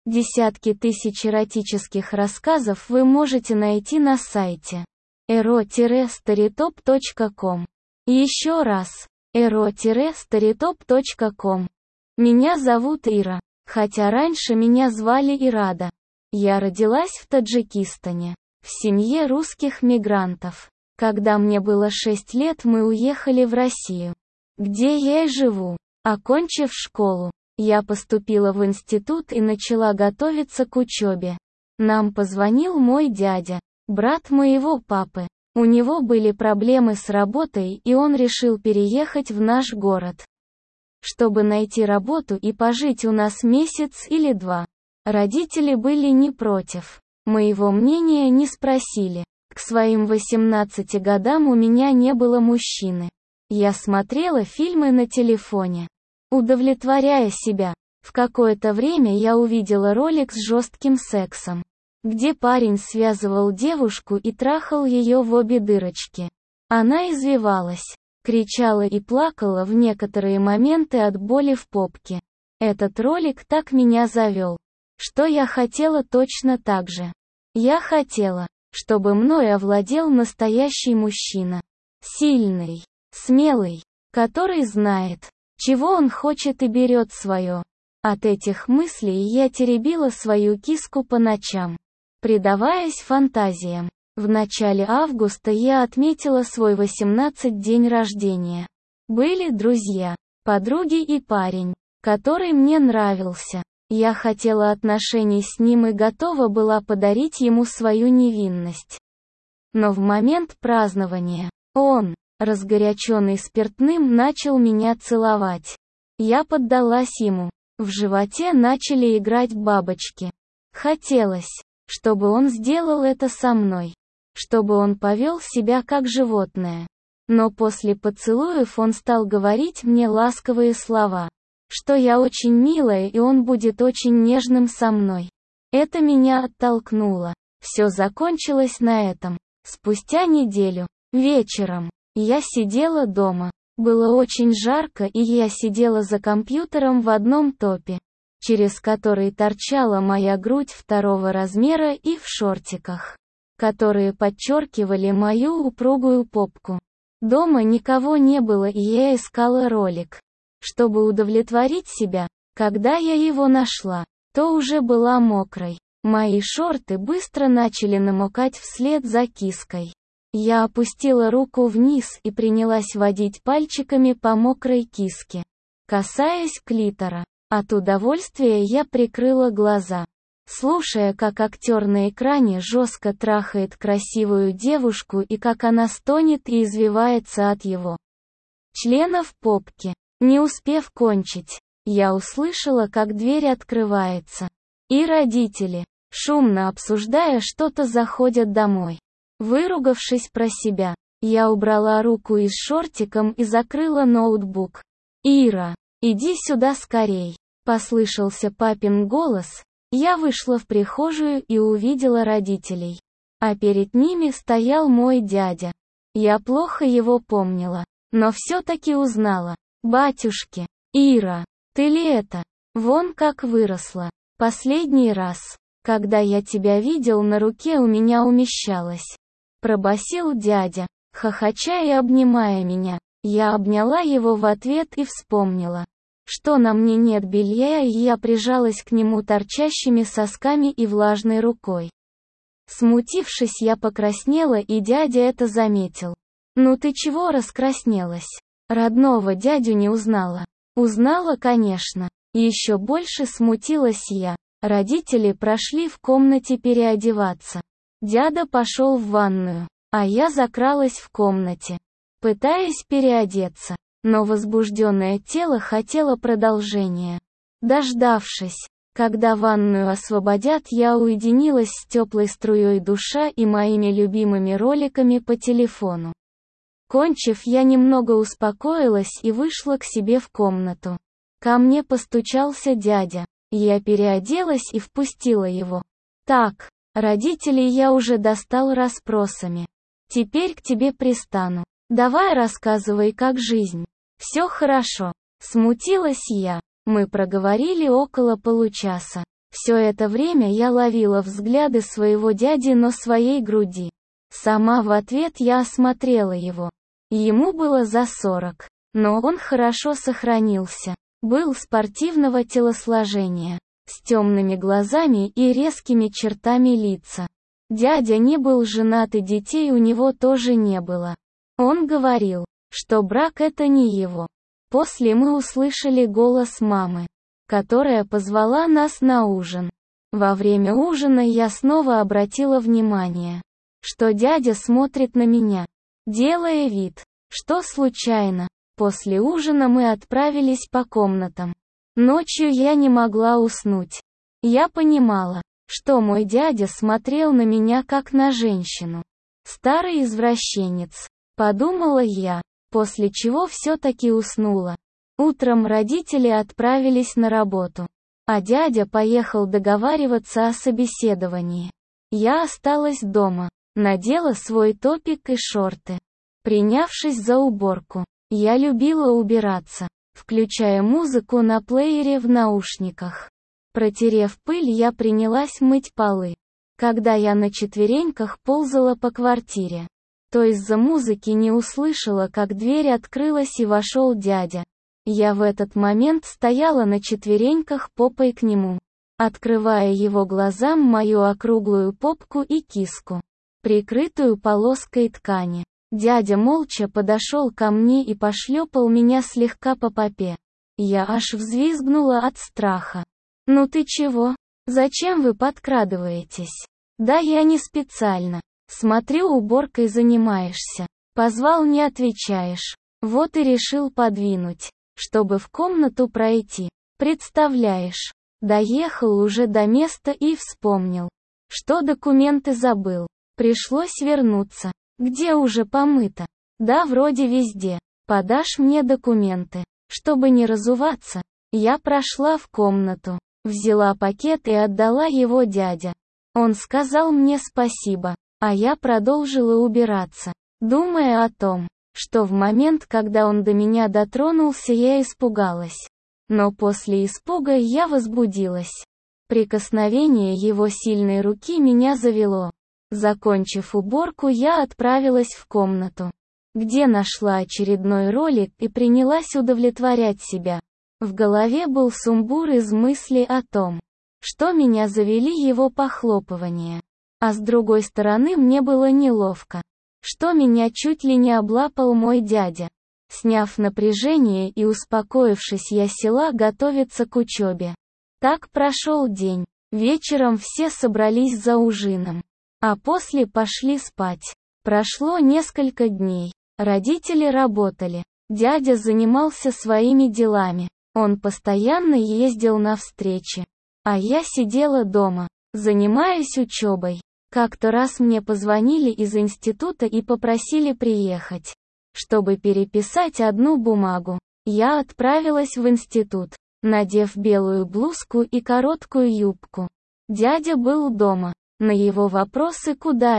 Десятки тысяч эротических рассказов вы можете найти на сайте ero-storytop.com. Еще раз, ero-storytop.com. Меня зовут Ира, хотя раньше меня звали Ирада. Я родилась в Таджикистане, в семье русских мигрантов. Когда мне было 6 лет, мы уехали в Россию, где я и живу. Окончив школу, я поступила в институт и начала готовиться к учебе. Нам позвонил мой дядя, брат моего папы. У него были проблемы с работой, и он решил переехать в наш город, чтобы найти работу и пожить у нас месяц или два. Родители были не против. Моего мнения не спросили. К своим 18 годам у меня не было мужчины. Я смотрела фильмы на телефоне, удовлетворяя себя. В какое-то время я увидела ролик с жестким сексом, где парень связывал девушку и трахал ее в обе дырочки. Она извивалась, кричала и плакала в некоторые моменты от боли в попке. Этот ролик так меня завел, что я хотела точно так же. Я хотела, чтобы мной овладел настоящий мужчина. Сильный, смелый, который знает, чего он хочет и берет свое. От этих мыслей я теребила свою киску по ночам, предаваясь фантазиям. В начале августа я отметила свой 18-й день рождения. Были друзья, подруги и парень, который мне нравился. Я хотела отношений с ним и готова была подарить ему свою невинность. Но в момент празднования, он, разгоряченный спиртным, начал меня целовать. Я поддалась ему. В животе начали играть бабочки. Хотелось, чтобы он сделал это со мной. Чтобы он повел себя как животное. Но после поцелуев он стал говорить мне ласковые слова, что я очень милая и он будет очень нежным со мной. Это меня оттолкнуло. Все закончилось на этом. Спустя неделю, вечером, я сидела дома. Было очень жарко, и я сидела за компьютером в одном топе, через который торчала моя грудь 2-го размера, и в шортиках, которые подчеркивали мою упругую попку. Дома никого не было, и я искала ролик, чтобы удовлетворить себя. Когда я его нашла, то уже была мокрой. Мои шорты быстро начали намокать вслед за киской. Я опустила руку вниз и принялась водить пальчиками по мокрой киске, касаясь клитора. От удовольствия я прикрыла глаза, слушая, как актер на экране жестко трахает красивую девушку и как она стонет и извивается от его члена в попке. Не успев кончить, я услышала, как дверь открывается, и родители, шумно обсуждая что-то, заходят домой. Выругавшись про себя, я убрала руку из шортиком и закрыла ноутбук. «Ира, иди сюда скорей!» — послышался папин голос. Я вышла в прихожую и увидела родителей. А перед ними стоял мой дядя. Я плохо его помнила, но все-таки узнала. «Батюшки, Ира, ты ли это? Вон как выросла. Последний раз, когда я тебя видел, на руке у меня умещалась», — пробасил дядя, хохоча и обнимая меня. Я обняла его в ответ и вспомнила, что на мне нет белья, и я прижалась к нему торчащими сосками и влажной рукой. Смутившись, я покраснела, и дядя это заметил. «Ну ты чего раскраснелась? Родного дядю не узнала?» «Узнала, конечно». Еще больше смутилась я. Родители прошли в комнате переодеваться. Дядя пошел в ванную, а я закралась в комнате, пытаясь переодеться, но возбужденное тело хотело продолжения. Дождавшись, когда ванную освободят, я уединилась с теплой струей душа и моими любимыми роликами по телефону. Кончив, я немного успокоилась и вышла к себе в комнату. Ко мне постучался дядя. Я переоделась и впустила его. «Так, родителей я уже достал расспросами. Теперь к тебе пристану. Давай рассказывай, как жизнь». «Все хорошо». Смутилась я. Мы проговорили около получаса. Все это время я ловила взгляды своего дяди на своей груди. Сама в ответ я осмотрела его. Ему было за 40, но он хорошо сохранился. Был спортивного телосложения, с темными глазами и резкими чертами лица. Дядя не был женат и детей у него тоже не было. Он говорил, что брак это не его. После мы услышали голос мамы, которая позвала нас на ужин. Во время ужина я снова обратила внимание, что дядя смотрит на меня, делая вид, что случайно. После ужина мы отправились по комнатам. Ночью я не могла уснуть. Я понимала, что мой дядя смотрел на меня как на женщину. Старый извращенец, подумала я, после чего все-таки уснула. Утром родители отправились на работу, а дядя поехал договариваться о собеседовании. Я осталась дома, надела свой топик и шорты. Принявшись за уборку, я любила убираться, включая музыку на плеере в наушниках. Протерев пыль, я принялась мыть полы. Когда я на четвереньках ползала по квартире, то из-за музыки не услышала, как дверь открылась и вошел дядя. Я в этот момент стояла на четвереньках попой к нему, открывая его глазам мою округлую попку и киску, прикрытую полоской ткани. Дядя молча подошел ко мне и пошлепал меня слегка по попе. Я аж взвизгнула от страха. «Ну ты чего? Зачем вы подкрадываетесь?» «Да я не специально. Смотрю, уборкой занимаешься. Позвал, не отвечаешь. Вот и решил подвинуть, чтобы в комнату пройти. Представляешь?» Доехал уже до места и вспомнил, что документы забыл. Пришлось вернуться. «Где уже помыто?» «Да вроде везде. Подашь мне документы?» Чтобы не разуваться, я прошла в комнату, взяла пакет и отдала его дяде. Он сказал мне спасибо, а я продолжила убираться, думая о том, что в момент, когда он до меня дотронулся, я испугалась. Но после испуга я возбудилась. Прикосновение его сильной руки меня завело. Закончив уборку, я отправилась в комнату, где нашла очередной ролик и принялась удовлетворять себя. В голове был сумбур из мыслей о том, что меня завели его похлопывания. А с другой стороны мне было неловко, что меня чуть ли не облапал мой дядя. Сняв напряжение и успокоившись, я села готовиться к учебе. Так прошел день. Вечером все собрались за ужином, а после пошли спать. Прошло несколько дней. Родители работали. Дядя занимался своими делами. Он постоянно ездил на встречи. А я сидела дома, занимаясь учебой. Как-то раз мне позвонили из института и попросили приехать, чтобы переписать одну бумагу. Я отправилась в институт, надев белую блузку и короткую юбку. Дядя был дома. На его вопросы, куда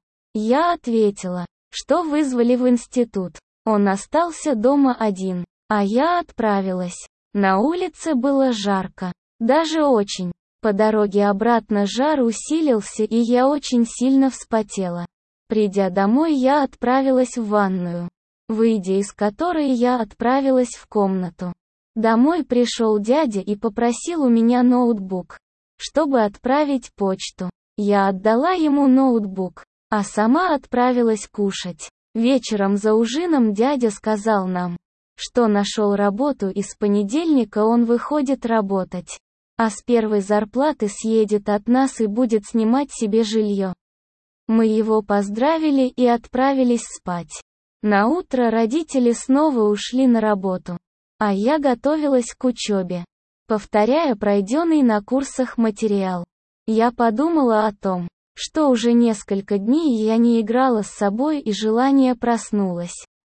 я ответила, что вызвали в институт. Он остался дома один, а я отправилась. На улице было жарко, даже очень. По дороге обратно жар усилился, и я очень сильно вспотела. Придя домой, я отправилась в ванную, выйдя из которой я отправилась в комнату. Домой пришел дядя и попросил у меня ноутбук, чтобы отправить почту. Я отдала ему ноутбук, а сама отправилась кушать. Вечером за ужином дядя сказал нам, что нашел работу и с понедельника он выходит работать, а с первой зарплаты съедет от нас и будет снимать себе жилье. Мы его поздравили и отправились спать. Наутро родители снова ушли на работу, а я готовилась к учебе, повторяя пройденный на курсах материал. Я подумала о том, что уже несколько дней я не играла с собой и желание проснулось.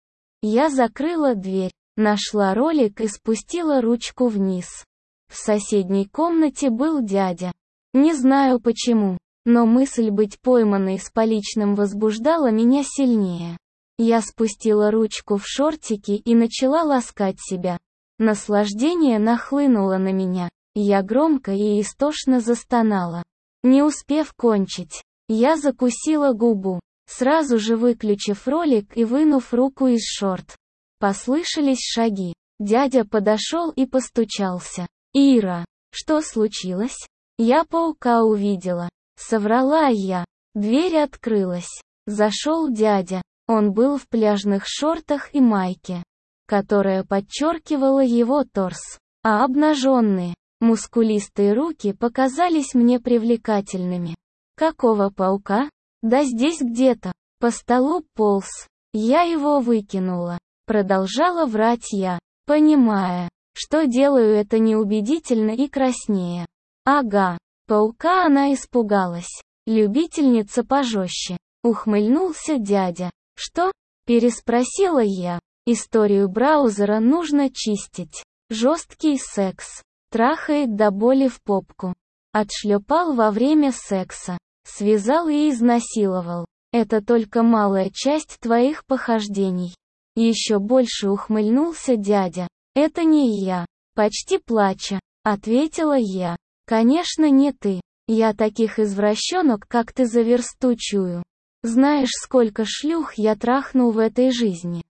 Я закрыла дверь, нашла ролик и спустила ручку вниз. В соседней комнате был дядя. Не знаю почему, но мысль быть пойманной с поличным возбуждала меня сильнее. Я спустила ручку в шортики и начала ласкать себя. Наслаждение нахлынуло на меня. Я громко и истошно застонала. Не успев кончить, я закусила губу, сразу же выключив ролик и вынув руку из шорт. Послышались шаги. Дядя подошел и постучался. «Ира, что случилось?» «Я паука увидела», — соврала я. Дверь открылась. Зашел дядя. Он был в пляжных шортах и майке, которая подчеркивала его торс, а обнаженные, мускулистые руки показались мне привлекательными. «Какого паука?» «Да здесь где-то». По столу полз. Я его выкинула. Продолжала врать я, понимая, что делаю это неубедительно и краснея. «Ага, паука она испугалась. Любительница пожестче», — ухмыльнулся дядя. «Что?» — переспросила я. «Историю браузера нужно чистить. Жесткий секс. Трахает до боли в попку. Отшлепал во время секса. Связал и изнасиловал. Это только малая часть твоих похождений». Еще больше ухмыльнулся дядя. «Это не я». Почти плача, ответила я. «Конечно не ты. Я таких извращенок, как ты, за версту чую. Знаешь, сколько шлюх я трахнул в этой жизни?»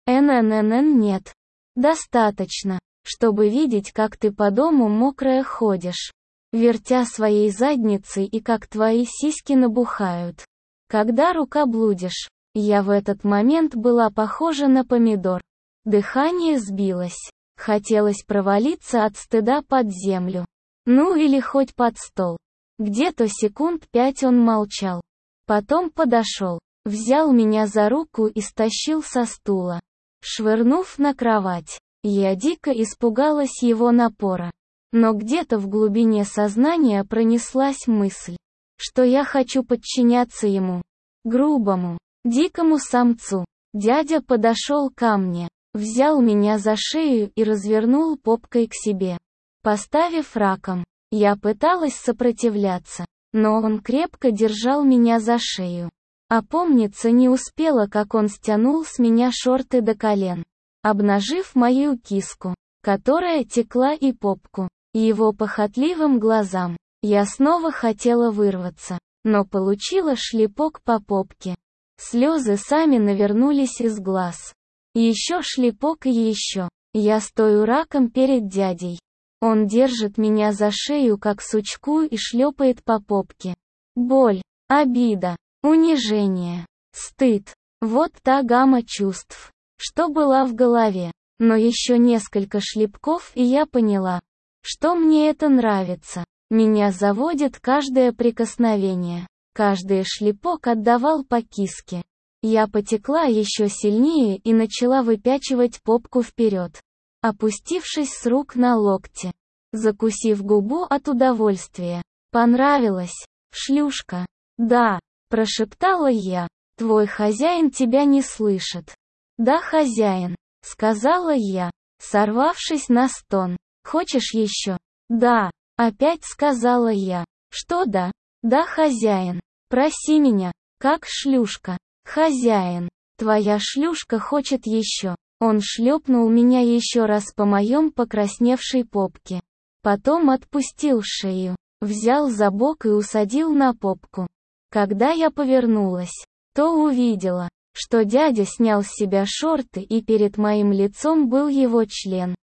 «ННН нет. Достаточно, чтобы видеть, как ты по дому мокрая ходишь, вертя своей задницей, и как твои сиськи набухают, когда рукоблудишь». Я в этот момент была похожа на помидор. Дыхание сбилось. Хотелось провалиться от стыда под землю. Ну или хоть под стол. Где-то секунд 5 он молчал. Потом подошел, взял меня за руку и стащил со стула, швырнув на кровать. Я дико испугалась его напора. Но где-то в глубине сознания пронеслась мысль, что я хочу подчиняться ему. Грубому, дикому самцу. Дядя подошел ко мне, взял меня за шею и развернул попкой к себе, поставив раком. Я пыталась сопротивляться, но он крепко держал меня за шею. Опомниться не успела, как он стянул с меня шорты до колен, обнажив мою киску, которая текла, и попку. Его похотливым глазам. Я снова хотела вырваться, но получила шлепок по попке. Слезы сами навернулись из глаз. Еще шлепок и еще. Я стою раком перед дядей. Он держит меня за шею как сучку и шлепает по попке. Боль, обида, унижение, стыд. Вот та гамма чувств, что была в голове. Но еще несколько шлепков, и я поняла, что мне это нравится. Меня заводит каждое прикосновение. Каждый шлепок отдавал по киске. Я потекла еще сильнее и начала выпячивать попку вперед, опустившись с рук на локти, закусив губу от удовольствия. «Понравилось, шлюшка?» «Да», — прошептала я. «Твой хозяин тебя не слышит». «Да, хозяин», — сказала я, сорвавшись на стон. «Хочешь еще?» «Да», — опять сказала я. «Что да?» «Да, хозяин. Проси меня, как шлюшка». «Хозяин, твоя шлюшка хочет еще». Он шлепнул меня еще раз по моем покрасневшей попке. Потом отпустил шею, взял за бок и усадил на попку. Когда я повернулась, то увидела, что дядя снял с себя шорты, и перед моим лицом был его член.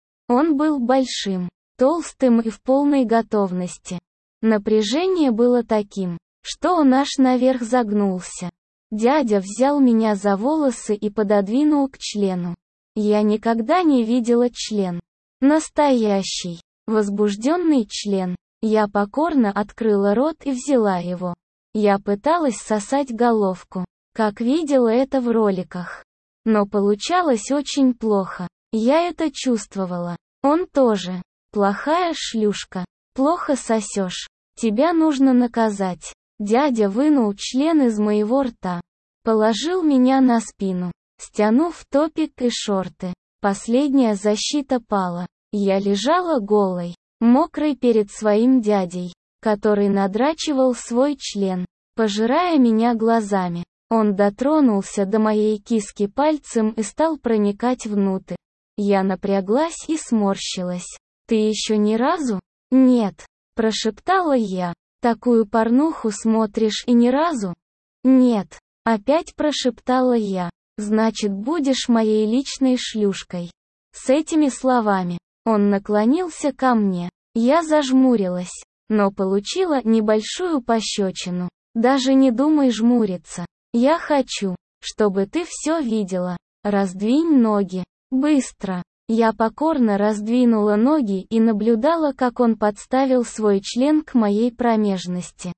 Он был большим, толстым и в полной готовности. Напряжение было таким, что он аж наверх загнулся. Дядя взял меня за волосы и пододвинул к члену. Я никогда не видела член. Настоящий, возбужденный член. Я покорно открыла рот и взяла его. Я пыталась сосать головку, как видела это в роликах. Но получалось очень плохо. Я это чувствовала. Он тоже. Плохая шлюшка. Плохо сосешь. Тебя нужно наказать. Дядя вынул член из моего рта. Положил меня на спину, стянув топик и шорты. Последняя защита пала. Я лежала голой, мокрой перед своим дядей, который надрачивал свой член, пожирая меня глазами. Он дотронулся до моей киски пальцем и стал проникать внутрь. Я напряглась и сморщилась. «Ты еще ни разу «Нет», — прошептала я. «Такую порнуху смотришь и ни разу?» «Нет», — опять прошептала я. «Значит, будешь моей личной шлюшкой». С этими словами он наклонился ко мне. Я зажмурилась, но получила небольшую пощечину. «Даже не думай жмуриться. Я хочу, чтобы ты все видела. Раздвинь ноги. Быстро». Я покорно раздвинула ноги и наблюдала, как он подставил свой член к моей промежности.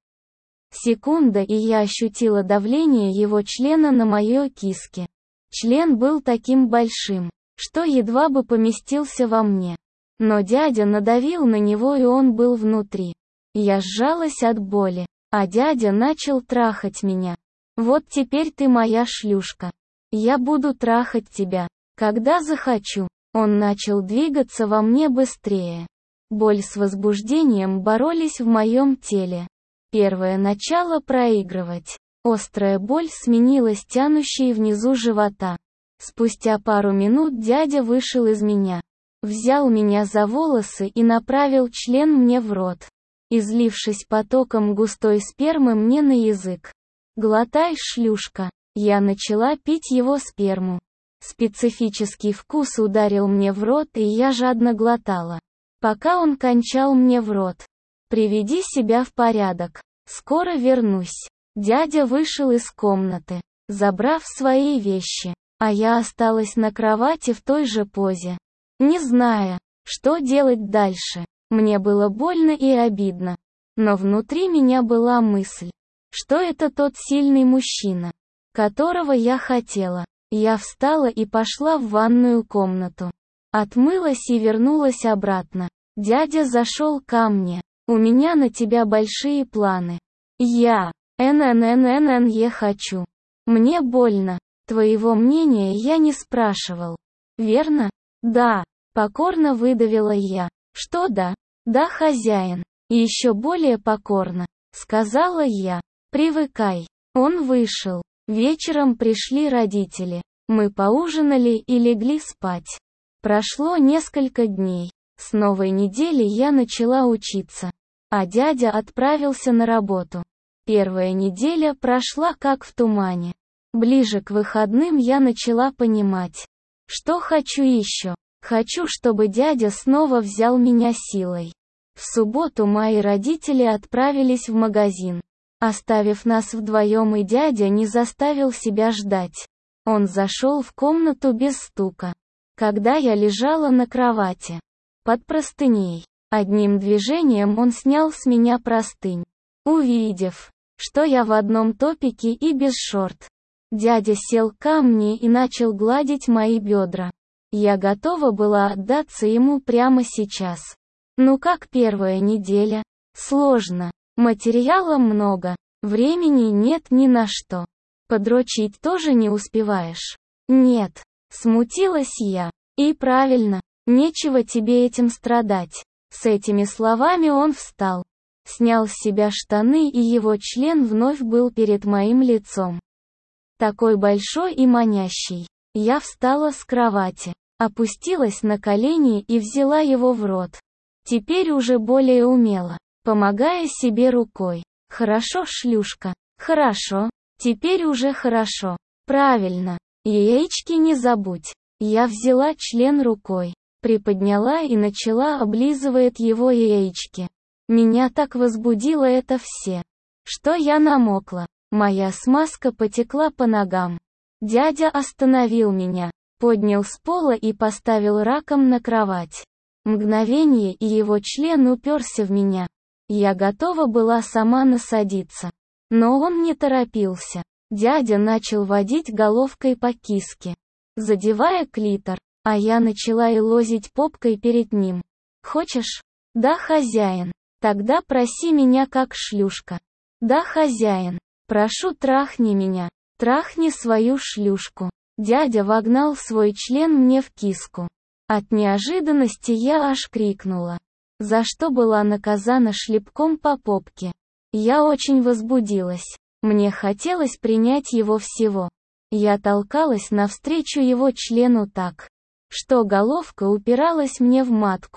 Секунда, и я ощутила давление его члена на моё киске. Член был таким большим, что едва бы поместился во мне. Но дядя надавил на него, и он был внутри. Я сжалась от боли, а дядя начал трахать меня. «Вот теперь ты моя шлюшка. Я буду трахать тебя, когда захочу». Он начал двигаться во мне быстрее. Боль с возбуждением боролись в моем теле. Первое начало проигрывать. Острая боль сменилась тянущей внизу живота. Спустя пару минут дядя вышел из меня. Взял меня за волосы и направил член мне в рот, излившись потоком густой спермы мне на язык. «Глотай, шлюшка». Я начала пить его сперму. Специфический вкус ударил мне в рот, и я жадно глотала, пока он кончал мне в рот. «Приведи себя в порядок. Скоро вернусь». Дядя вышел из комнаты, забрав свои вещи, а я осталась на кровати в той же позе, не зная, что делать дальше. Мне было больно и обидно. Но внутри меня была мысль, что это тот сильный мужчина, которого я хотела. Я встала и пошла в ванную комнату. Отмылась и вернулась обратно. Дядя зашел ко мне. «У меня на тебя большие планы. Я хочу. Мне больно. Твоего мнения я не спрашивал. Верно?» «Да», — покорно выдавила я. «Что да?» «Да, хозяин». «Еще более покорно», — сказала я. «Привыкай». Он вышел. Вечером пришли родители. Мы поужинали и легли спать. Прошло несколько дней. С новой недели я начала учиться, а дядя отправился на работу. Первая неделя прошла как в тумане. Ближе к выходным я начала понимать, что хочу еще. Хочу, чтобы дядя снова взял меня силой. В субботу мои родители отправились в магазин, оставив нас вдвоем, и дядя не заставил себя ждать. Он зашел в комнату без стука. Когда я лежала на кровати, под простыней, одним движением он снял с меня простынь. Увидев, что я в одном топике и без шорт, дядя сел ко мне и начал гладить мои бедра. Я готова была отдаться ему прямо сейчас. Ну как первая неделя? Сложно. Материала много. Времени нет ни на что. Подрочить тоже не успеваешь. Нет. Смутилась я. И правильно. Нечего тебе этим страдать. С этими словами он встал. Снял с себя штаны, и его член вновь был перед моим лицом. Такой большой и манящий. Я встала с кровати, опустилась на колени и взяла его в рот. Теперь уже более умело, помогая себе рукой. Хорошо, шлюшка. Хорошо. Теперь уже хорошо. Правильно. Яички не забудь. Я взяла член рукой, приподняла и начала облизывать его яички. Меня так возбудило это все, что я намокла. Моя смазка потекла по ногам. Дядя остановил меня, поднял с пола и поставил раком на кровать. Мгновение, и его член уперся в меня. Я готова была сама насадиться. Но он не торопился. Дядя начал водить головкой по киске, задевая клитор, а я начала елозить попкой перед ним. «Хочешь?» «Да, хозяин». «Тогда проси меня как шлюшка». «Да, хозяин». «Прошу, трахни меня». «Трахни свою шлюшку». Дядя вогнал свой член мне в киску. От неожиданности я аж крикнула, за что была наказана шлепком по попке. Я очень возбудилась. Мне хотелось принять его всего. Я толкалась навстречу его члену так, что головка упиралась мне в матку.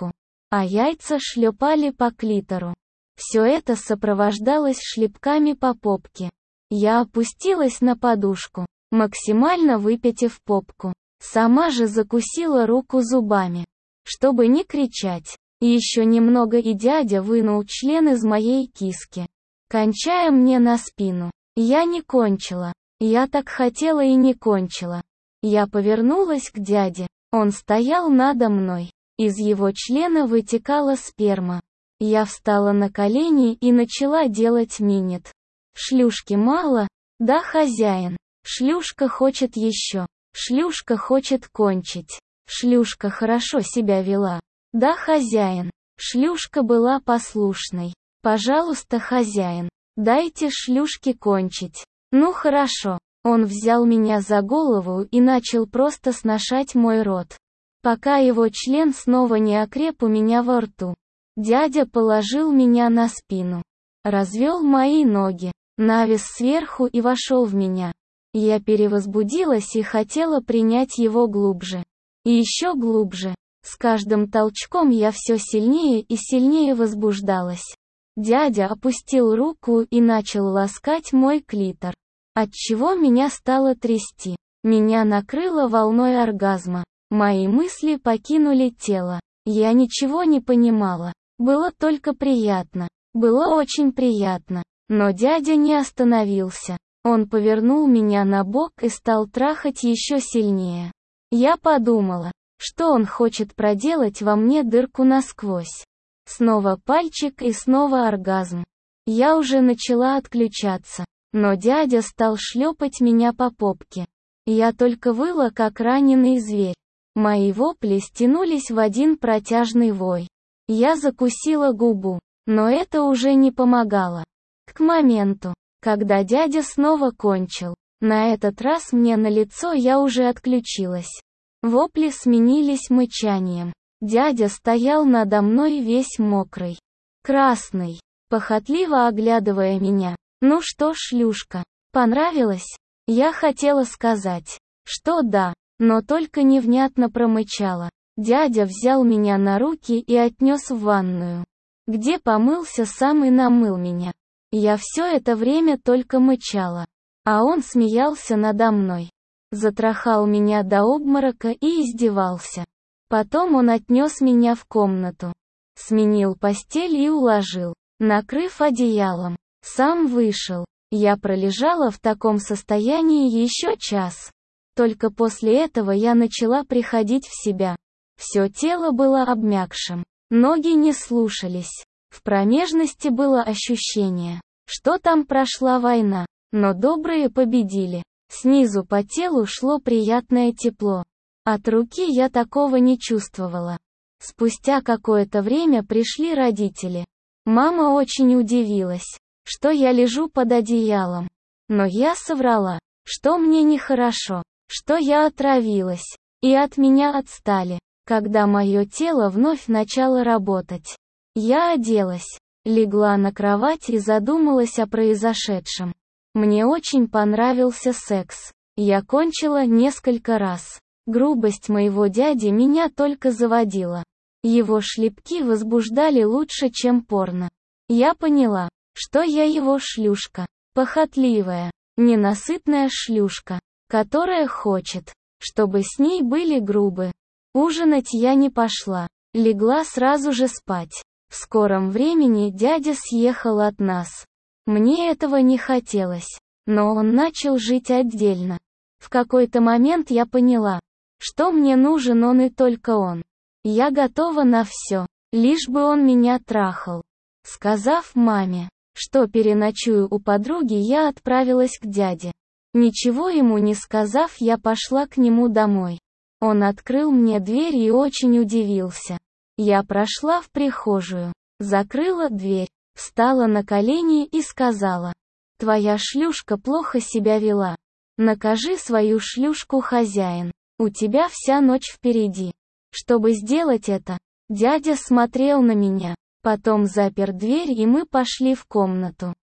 а яйца шлепали по клитору. Все это сопровождалось шлепками по попке. Я опустилась на подушку, максимально выпятив попку. Сама же закусила руку зубами, чтобы не кричать. Еще немного и дядя вынул член из моей киски, кончая мне на спину. Я не кончила. Я так хотела и не кончила. Я повернулась к дяде. Он стоял надо мной. Из его члена вытекала сперма. Я встала на колени и начала делать минет. Шлюшки мало? Да, хозяин. Шлюшка хочет еще. Шлюшка хочет кончить. Шлюшка хорошо себя вела. Да, хозяин. Шлюшка была послушной. Пожалуйста, хозяин, дайте шлюшке кончить. Ну хорошо. Он взял меня за голову и начал просто сношать мой рот, пока его член снова не окреп у меня во рту. Дядя положил меня на спину, развел мои ноги, навис сверху и вошел в меня. Я перевозбудилась и хотела принять его глубже. И еще глубже. С каждым толчком я все сильнее и сильнее возбуждалась. Дядя опустил руку и начал ласкать мой клитор, отчего меня стало трясти. Меня накрыло волной оргазма. Мои мысли покинули тело. Я ничего не понимала. Было только приятно. Было очень приятно. Но дядя не остановился. Он повернул меня на бок и стал трахать еще сильнее. Я подумала, что он хочет проделать во мне дырку насквозь. Снова пальчик и снова оргазм. Я уже начала отключаться, но дядя стал шлепать меня по попке. Я только выла, как раненый зверь. Мои вопли стянулись в один протяжный вой. Я закусила губу, но это уже не помогало. К моменту, когда дядя снова кончил, на этот раз мне на лицо я уже отключилась. Вопли сменились мычанием. Дядя стоял надо мной весь мокрый, красный, похотливо оглядывая меня. Ну что, шлюшка, понравилось? Я хотела сказать, что да, но только невнятно промычала. Дядя взял меня на руки и отнес в ванную, где помылся сам и намыл меня. Я все это время только мычала, а он смеялся надо мной. Затрахал меня до обморока и издевался. Потом он отнес меня в комнату, сменил постель и уложил, накрыв одеялом. Сам вышел. Я пролежала в таком состоянии еще час. Только после этого я начала приходить в себя. Все тело было обмякшим, ноги не слушались. В промежности было ощущение, что там прошла война, но добрые победили. Снизу по телу шло приятное тепло. От руки я такого не чувствовала. Спустя какое-то время пришли родители. Мама очень удивилась, что я лежу под одеялом. Но я соврала, что мне нехорошо, что я отравилась, и от меня отстали. Когда мое тело вновь начало работать, я оделась, легла на кровать и задумалась о произошедшем. Мне очень понравился секс. Я кончила несколько раз. Грубость моего дяди меня только заводила. Его шлепки возбуждали лучше, чем порно. Я поняла, что я его шлюшка. Похотливая, ненасытная шлюшка, которая хочет, чтобы с ней были грубы. Ужинать я не пошла. Легла сразу же спать. В скором времени дядя съехал от нас. Мне этого не хотелось, но он начал жить отдельно. В какой-то момент я поняла, что мне нужен он и только он. Я готова на все, лишь бы он меня трахал. Сказав маме, что переночую у подруги, я отправилась к дяде. Ничего ему не сказав, я пошла к нему домой. Он открыл мне дверь и очень удивился. Я прошла в прихожую, закрыла дверь, встала на колени и сказала: «Твоя шлюшка плохо себя вела. Накажи свою шлюшку, хозяин. У тебя вся ночь впереди». Чтобы сделать это, дядя смотрел на меня, потом запер дверь и мы пошли в комнату.